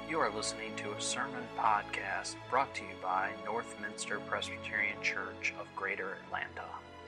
You are listening to a sermon podcast brought to you by Northminster Presbyterian Church of Greater Atlanta.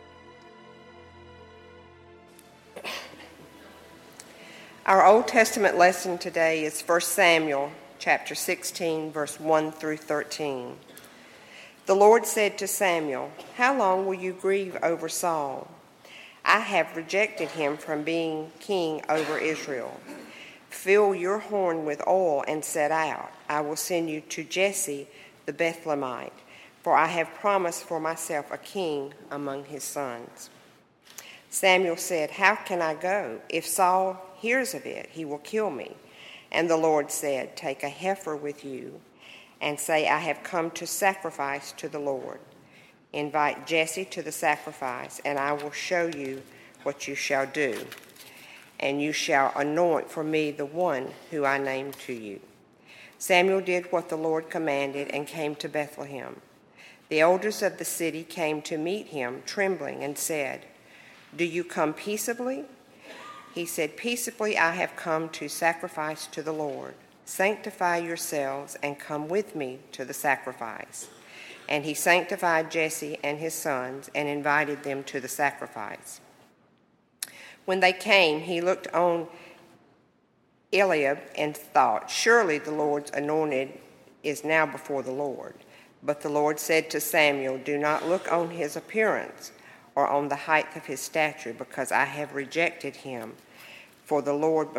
Our Old Testament lesson today is 1 Samuel chapter 16, verse 1 through 13. The Lord said to Samuel, "How long will you grieve over Saul? I have rejected him from being king over Israel. Fill your horn with oil and set out. I will send you to Jesse the Bethlehemite, for I have promised for myself a king among his sons." Samuel said, "How can I go? If Saul hears of it, he will kill me." And the Lord said, "Take a heifer with you and say, 'I have come to sacrifice to the Lord.' Invite Jesse to the sacrifice, and I will show you what you shall do. And you shall anoint for me the one who I name to you." Samuel did what the Lord commanded and came to Bethlehem. The elders of the city came to meet him, trembling, and said, "Do you come peaceably?" He said, "Peaceably I have come to sacrifice to the Lord. Sanctify yourselves and come with me to the sacrifice." And he sanctified Jesse and his sons and invited them to the sacrifice. When they came, he looked on Eliab and thought, "Surely the Lord's anointed is now before the Lord." But the Lord said to Samuel, "Do not look on his appearance or on the height of his stature, because I have rejected him. For the Lord,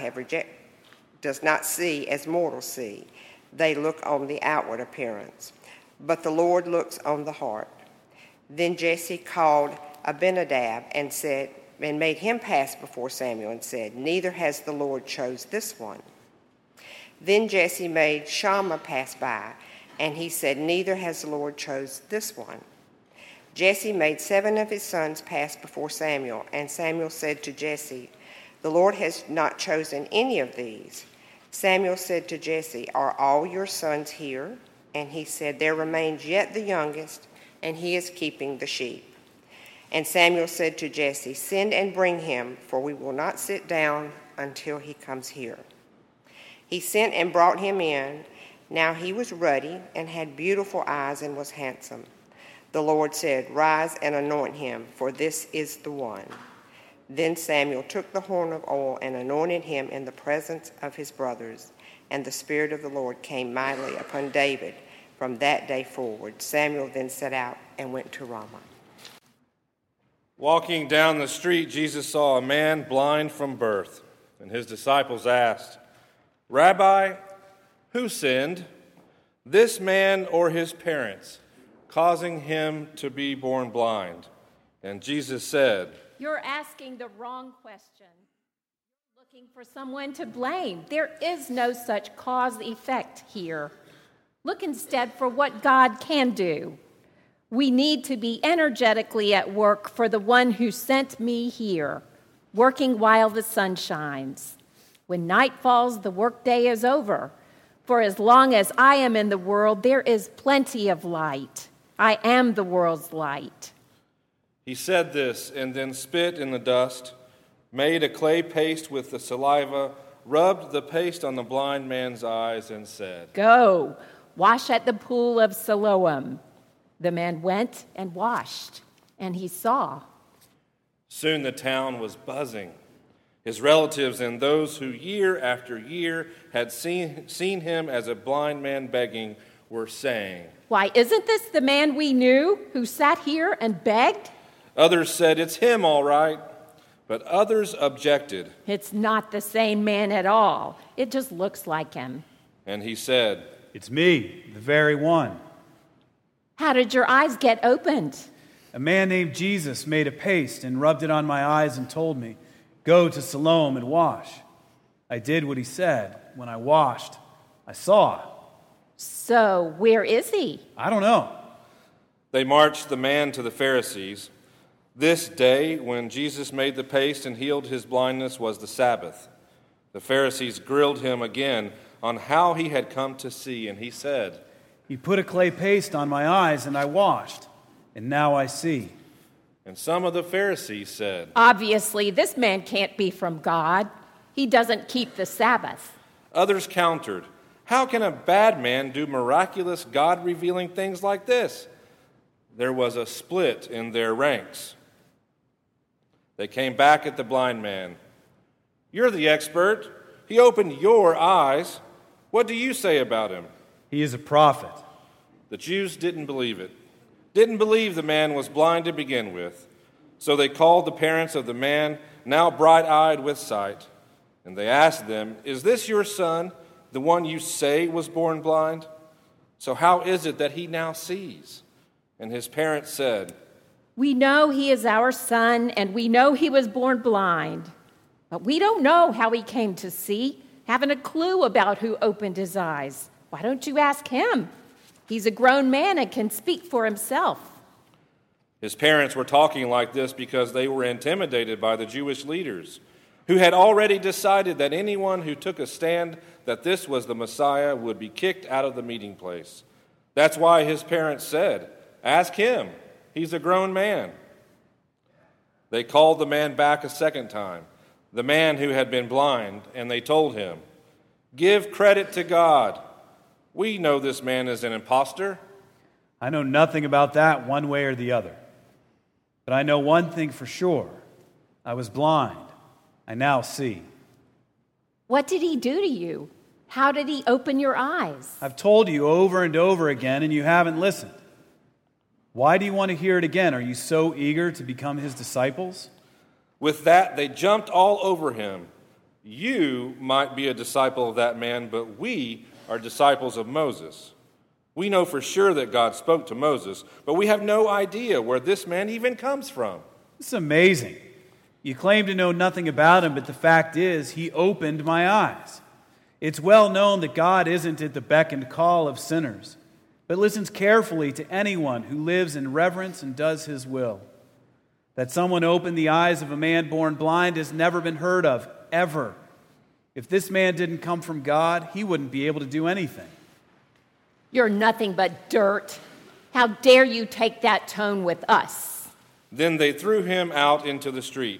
does not see as mortals see. They look on the outward appearance, but the Lord looks on the heart." Then Jesse called Abinadab and made him pass before Samuel and said, "Neither has the Lord chose this one." Then Jesse made Shammah pass by, and he said, "Neither has the Lord chose this one." Jesse made 7 of his sons pass before Samuel, and Samuel said to Jesse, "The Lord has not chosen any of these." Samuel said to Jesse, "Are all your sons here?" And he said, "There remains yet the youngest, and he is keeping the sheep." And Samuel said to Jesse, "Send and bring him, for we will not sit down until he comes here." He sent and brought him in. Now he was ruddy and had beautiful eyes and was handsome. The Lord said, "Rise and anoint him, for this is the one." Then Samuel took the horn of oil and anointed him in the presence of his brothers, and the Spirit of the Lord came mightily upon David from that day forward. Samuel then set out and went to Ramah. Walking down the street, Jesus saw a man blind from birth, and his disciples asked, "Rabbi, who sinned, this man or his parents, causing him to be born blind?" And Jesus said, "You're asking the wrong question. You're looking for someone to blame. There is no such cause-effect here. Look instead for what God can do. We need to be energetically at work for the one who sent me here, working while the sun shines. When night falls, the workday is over. For as long as I am in the world, there is plenty of light. I am the world's light." He said this, and then spit in the dust, made a clay paste with the saliva, rubbed the paste on the blind man's eyes, and said, "Go, wash at the pool of Siloam." The man went and washed, and he saw. Soon the town was buzzing. His relatives and those who year after year had seen him as a blind man begging were saying, "Why, isn't this the man we knew who sat here and begged?" Others said, "It's him, all right." But others objected. "It's not the same man at all. It just looks like him." And he said, "It's me, the very one." "How did your eyes get opened?" A man named Jesus made a paste and rubbed it on my eyes and told me, 'Go to Siloam and wash.' I did what he said. When I washed, I saw." "So where is he?" "I don't know." They marched the man to the Pharisees. This day, when Jesus made the paste and healed his blindness, was the Sabbath. The Pharisees grilled him again on how he had come to see, and he said, "He put a clay paste on my eyes, and I washed, and now I see." And some of the Pharisees said, "Obviously, this man can't be from God. He doesn't keep the Sabbath." Others countered, How can a bad man do miraculous, God-revealing things like this?" There was a split in their ranks. They came back at the blind man. "You're the expert. He opened your eyes. What do you say about him?" He is a prophet. The Jews didn't believe it. Didn't believe the man was blind to begin with. So they called the parents of the man, now bright-eyed with sight, and they asked them, "Is this your son, the one you say was born blind? So how is it that he now sees?" And his parents said, "We know he is our son, and we know he was born blind. But we don't know how he came to see, haven't a clue about who opened his eyes. Why don't you ask him? He's a grown man and can speak for himself." His parents were talking like this because they were intimidated by the Jewish leaders, who had already decided that anyone who took a stand that this was the Messiah would be kicked out of the meeting place. That's why his parents said, "Ask him. He's a grown man." They called the man back a second time, the man who had been blind, and they told him, "Give credit to God. We know this man is an impostor." I know nothing about that one way or the other. But I know one thing for sure. I was blind. I now see. "What did he do to you? How did he open your eyes?" I've told you over and over again, and you haven't listened. Why do you want to hear it again? Are you so eager to become his disciples? With that, they jumped all over him. "You might be a disciple of that man, but we are disciples of Moses. We know for sure that God spoke to Moses, but we have no idea where this man even comes from." It's amazing. You claim to know nothing about him, but the fact is, he opened my eyes. It's well known that God isn't at the beck and call of sinners, but listens carefully to anyone who lives in reverence and does his will. That someone opened the eyes of a man born blind has never been heard of, ever. If this man didn't come from God, he wouldn't be able to do anything. "You're nothing but dirt. How dare you take that tone with us?" Then they threw him out into the street.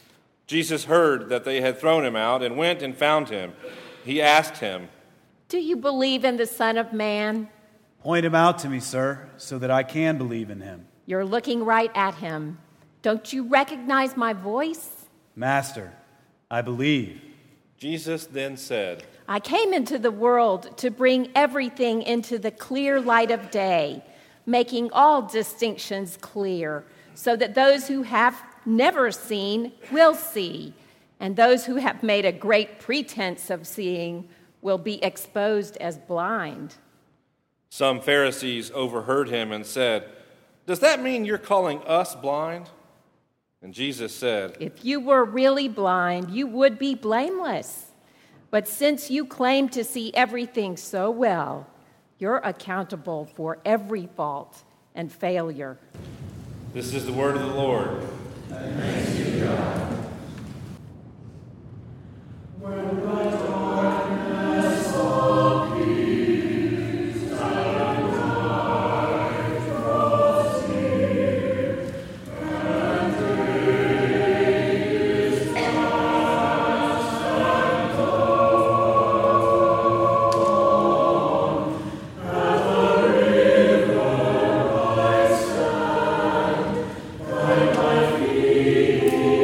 Jesus heard that they had thrown him out and went and found him. He asked him, "Do you believe in the Son of Man?" Point him out to me, sir, so that I can believe in him. "You're looking right at him. Don't you recognize my voice?" Master, I believe. Jesus then said, "I came into the world to bring everything into the clear light of day, making all distinctions clear, so that those who have never seen will see, and those who have made a great pretense of seeing will be exposed as blind." Some Pharisees overheard him and said, "Does that mean you're calling us blind?" And Jesus said, "If you were really blind, you would be blameless. But since you claim to see everything so well, you're accountable for every fault and failure." This is the word of the Lord. Thanks be to God. Feet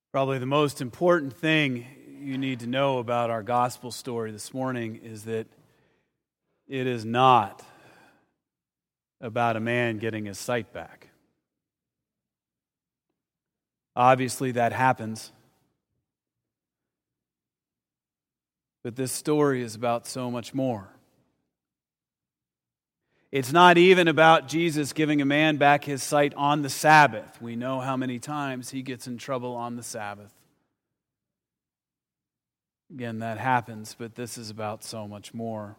Probably the most important thing you need to know about our gospel story this morning is that it is not about a man getting his sight back. Obviously, that happens. But this story is about so much more. It's not even about Jesus giving a man back his sight on the Sabbath. We know how many times he gets in trouble on the Sabbath. Again, that happens, but this is about so much more.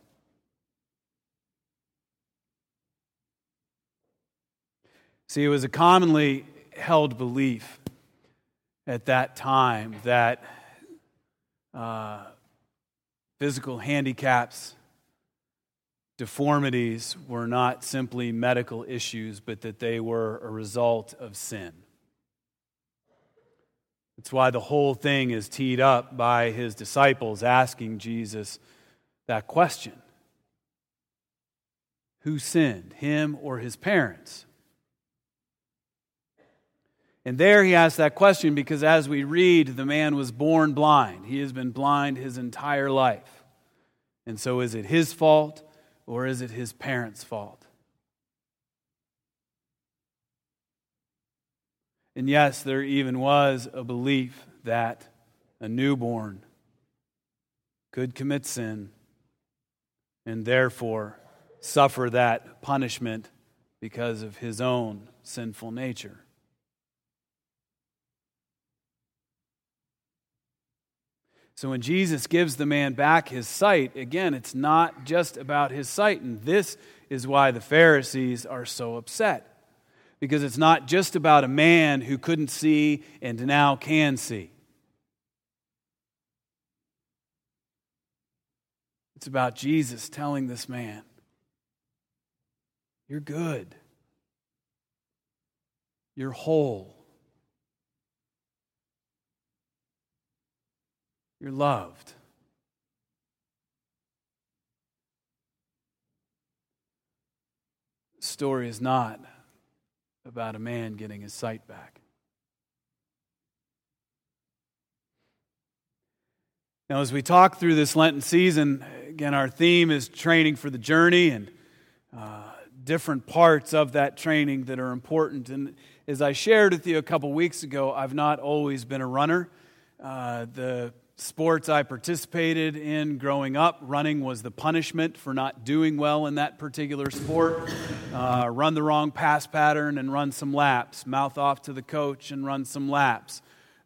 See, it was a commonly held belief at that time that physical handicaps, deformities were not simply medical issues, but that they were a result of sin. That's why the whole thing is teed up by his disciples asking Jesus that question. Who sinned, him or his parents? And there he asks that question because as we read, the man was born blind. He has been blind his entire life. And so is it his fault? Or is it his parents' fault? And yes, there even was a belief that a newborn could commit sin and therefore suffer that punishment because of his own sinful nature. So when Jesus gives the man back his sight, again, it's not just about his sight. And this is why the Pharisees are so upset. Because it's not just about a man who couldn't see and now can see. It's about Jesus telling this man, you're good. You're whole. You're loved. The story is not about a man getting his sight back. Now, as we talk through this Lenten season, again, our theme is training for the journey and different parts of that training that are important. And as I shared with you a couple weeks ago, I've not always been a runner. The sports I participated in growing up, running was the punishment for not doing well in that particular sport. Run the wrong pass pattern and run some laps. Mouth off to the coach and run some laps.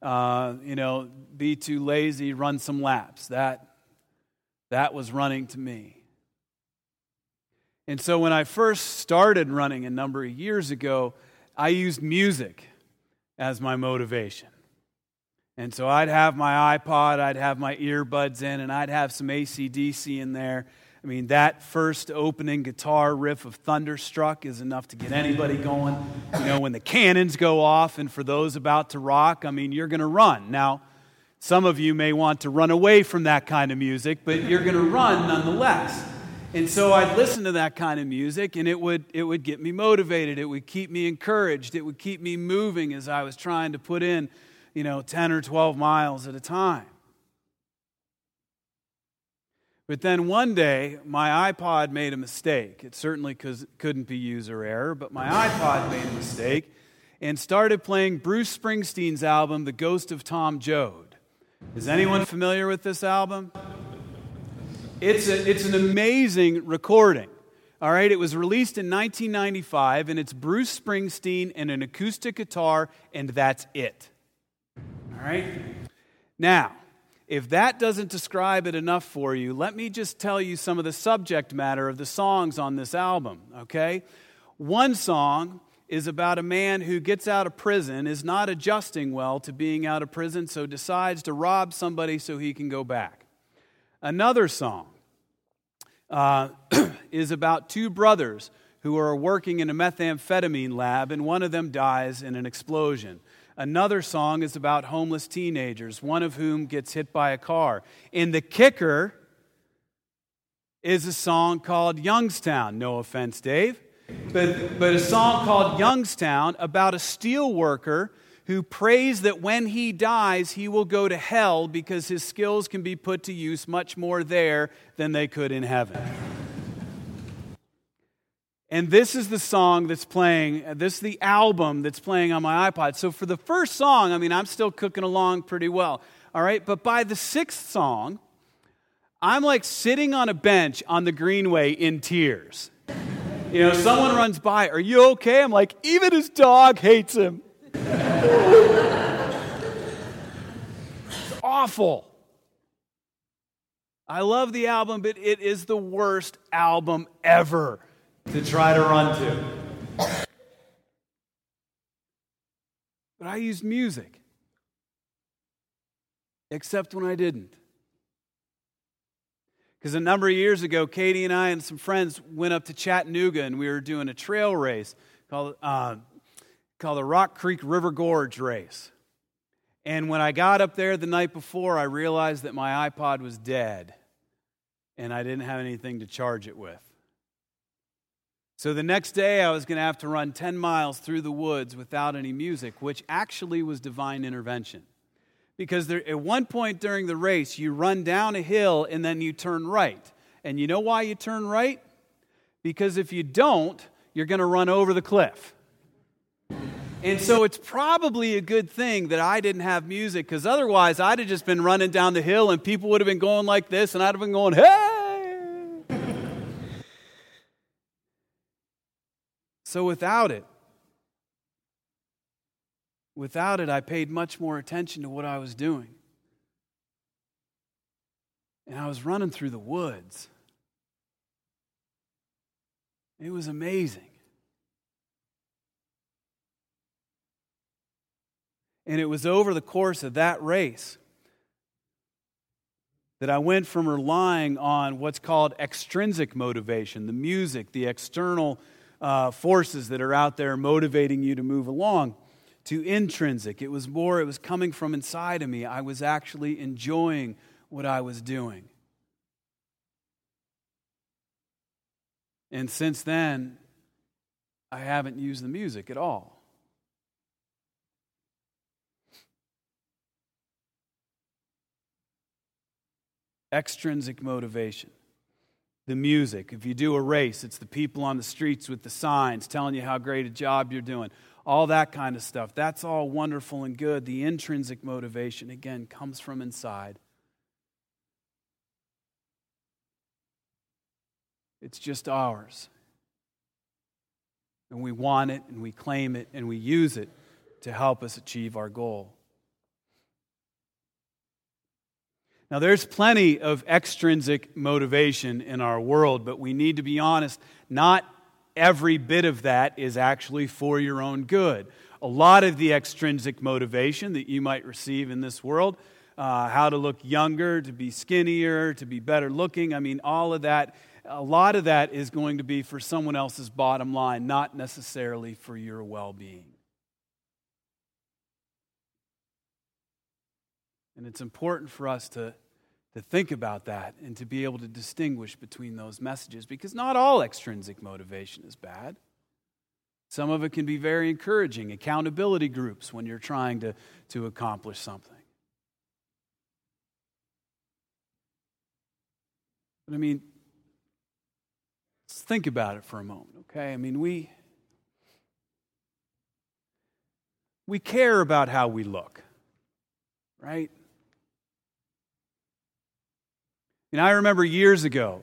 Be too lazy, run some laps. That was running to me. And so when I first started running a number of years ago, I used music as my motivation. And so I'd have my iPod, I'd have my earbuds in, and I'd have some AC/DC in there. I mean, that first opening guitar riff of Thunderstruck is enough to get anybody going. When the cannons go off, and for those about to rock, I mean, you're going to run. Now, some of you may want to run away from that kind of music, but you're going to run nonetheless. And so I'd listen to that kind of music, and it would get me motivated. It would keep me encouraged. It would keep me moving as I was trying to put in 10 or 12 miles at a time. But then one day, my iPod made a mistake. It certainly couldn't be user error, but my iPod made a mistake and started playing Bruce Springsteen's album, The Ghost of Tom Joad. Is anyone familiar with this album? It's an amazing recording. All right, it was released in 1995, and it's Bruce Springsteen and an acoustic guitar, and that's it. All right? Now, if that doesn't describe it enough for you, let me just tell you some of the subject matter of the songs on this album, okay? One song is about a man who gets out of prison, is not adjusting well to being out of prison, so decides to rob somebody so he can go back. Another song is about two brothers who are working in a methamphetamine lab, and one of them dies in an explosion. Another song is about homeless teenagers, one of whom gets hit by a car. And the kicker is a song called Youngstown. No offense, Dave. But a song called Youngstown about a steel worker who prays that when he dies, he will go to hell because his skills can be put to use much more there than they could in heaven. And this is the song that's playing, this is the album that's playing on my iPod. So for the first song, I'm still cooking along pretty well. All right, but by the sixth song, I'm like sitting on a bench on the Greenway in tears. Someone runs by, "Are you okay?" I'm like, even his dog hates him. It's awful. I love the album, but it is the worst album ever to try to run to. But I used music. Except when I didn't. Because a number of years ago, Katie and I and some friends went up to Chattanooga and we were doing a trail race called the Rock Creek River Gorge Race. And when I got up there the night before, I realized that my iPod was dead and I didn't have anything to charge it with. So the next day, I was going to have to run 10 miles through the woods without any music, which actually was divine intervention. Because at one point during the race, you run down a hill and then you turn right. And you know why you turn right? Because if you don't, you're going to run over the cliff. And so it's probably a good thing that I didn't have music, because otherwise I'd have just been running down the hill and people would have been going like this and I'd have been going, "Hey!" So without it, I paid much more attention to what I was doing. And I was running through the woods. It was amazing. And it was over the course of that race that I went from relying on what's called extrinsic motivation, the music, the external forces that are out there motivating you to move along, to intrinsic. It was coming from inside of me. I was actually enjoying what I was doing. And since then, I haven't used the music at all. Extrinsic motivation. The music. If you do a race, it's the people on the streets with the signs telling you how great a job you're doing. All that kind of stuff. That's all wonderful and good. The intrinsic motivation, again, comes from inside. It's just ours. And we want it, and we claim it, and we use it to help us achieve our goal. Now, there's plenty of extrinsic motivation in our world, but we need to be honest, not every bit of that is actually for your own good. A lot of the extrinsic motivation that you might receive in this world, how to look younger, to be skinnier, to be better looking, all of that, a lot of that is going to be for someone else's bottom line, not necessarily for your well-being. And it's important for us to think about that and to be able to distinguish between those messages, because not all extrinsic motivation is bad. Some of it can be very encouraging, accountability groups when you're trying to accomplish something. But let's think about it for a moment, okay? We care about how we look, right? I remember years ago,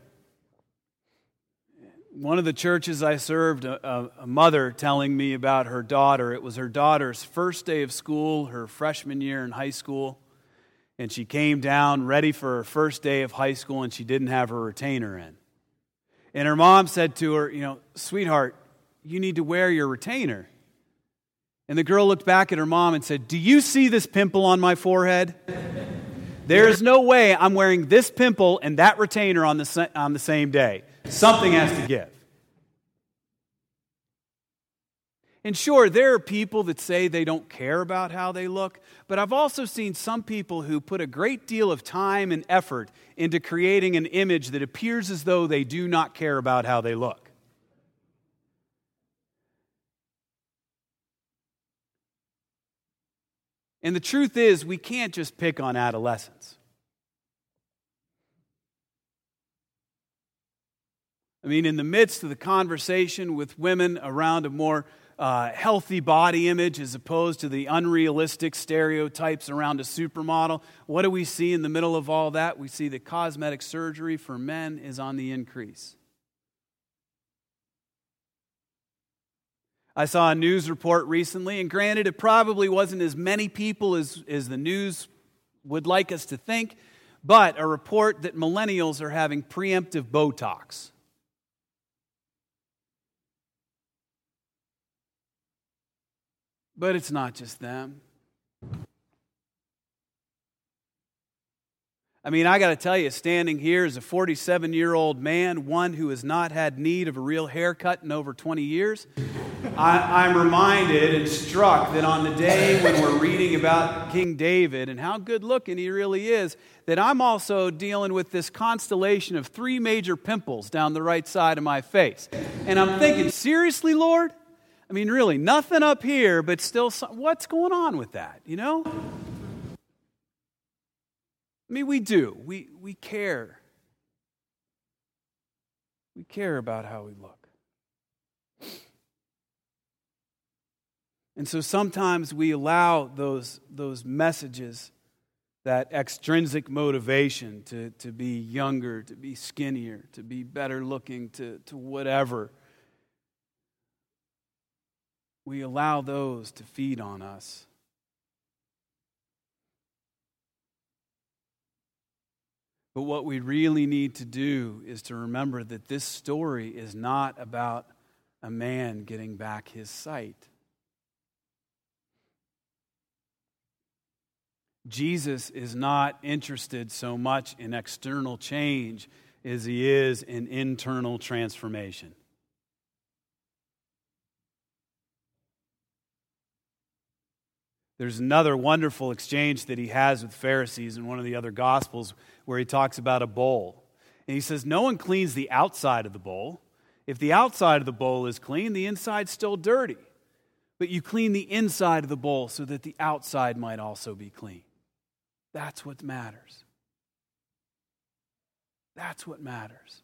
one of the churches I served, a mother telling me about her daughter. It was her daughter's first day of school, her freshman year in high school, and she came down ready for her first day of high school, and she didn't have her retainer in. And her mom said to her, "Sweetheart, you need to wear your retainer." And the girl looked back at her mom and said, "Do you see this pimple on my forehead? There is no way I'm wearing this pimple and that retainer on the same day. Something has to give." And sure, there are people that say they don't care about how they look, but I've also seen some people who put a great deal of time and effort into creating an image that appears as though they do not care about how they look. And the truth is, we can't just pick on adolescents. I mean, in the midst of the conversation with women around a more healthy body image as opposed to the unrealistic stereotypes around a supermodel, what do we see in the middle of all that? We see that cosmetic surgery for men is on the increase. I saw a news report recently, and granted, it probably wasn't as many people as the news would like us to think, but a report that millennials are having preemptive Botox. But it's not just them. I mean, I got to tell you, standing here as a 47-year-old man, one who has not had need of a real haircut in over 20 years, I'm reminded and struck that on the day when we're reading about King David and how good-looking he really is, that I'm also dealing with this constellation of 3 major pimples down the right side of my face. And I'm thinking, seriously, Lord? I mean, really, nothing up here, but still, what's going on with that, you know? I mean, we do. We care. We care about how we look. And so sometimes we allow those messages, that extrinsic motivation to be younger, to be skinnier, to be better looking, to whatever. We allow those to feed on us. But what we really need to do is to remember that this story is not about a man getting back his sight. Jesus is not interested so much in external change as he is in internal transformation. There's another wonderful exchange that he has with Pharisees in one of the other Gospels where he talks about a bowl. And he says, no one cleans the outside of the bowl. If the outside of the bowl is clean, the inside's still dirty. But you clean the inside of the bowl so that the outside might also be clean. That's what matters. That's what matters.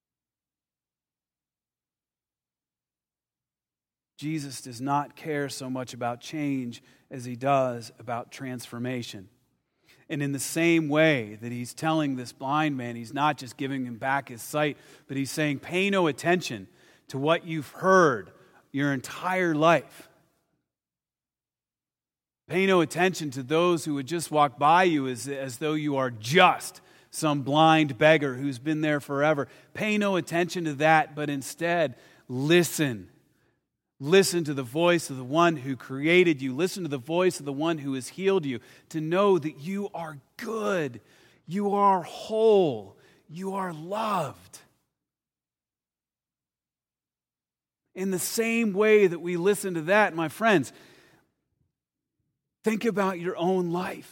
Jesus does not care so much about change as he does about transformation. And in the same way that he's telling this blind man, he's not just giving him back his sight, but he's saying, pay no attention to what you've heard your entire life. Pay no attention to those who would just walk by you as though you are just some blind beggar who's been there forever. Pay no attention to that, but instead listen. Listen to the voice of the one who created you. Listen to the voice of the one who has healed you. To know that you are good. You are whole. You are loved. In the same way that we listen to that, my friends, think about your own life.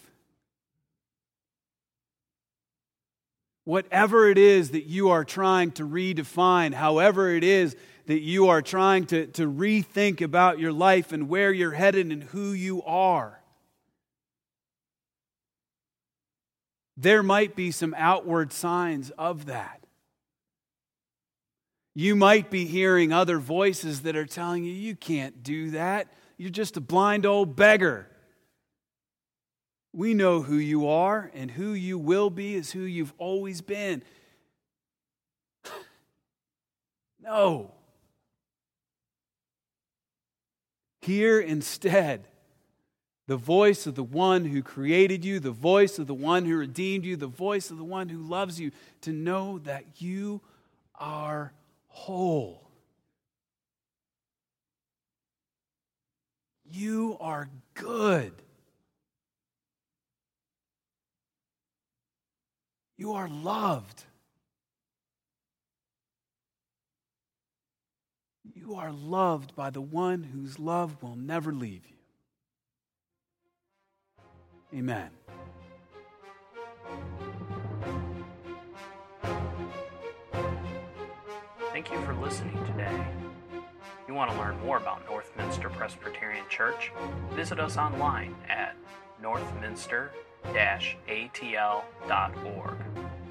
Whatever it is that you are trying to redefine, however it is that you are trying to rethink about your life and where you're headed and who you are, there might be some outward signs of that. You might be hearing other voices that are telling you, you can't do that. You're just a blind old beggar. We know who you are, and who you will be is who you've always been. No. Hear instead the voice of the one who created you, the voice of the one who redeemed you, the voice of the one who loves you, to know that you are whole. You are good. You are loved. You are loved by the one whose love will never leave you. Amen. Thank you for listening today. If you want to learn more about Northminster Presbyterian Church, visit us online at northminster-atl.org.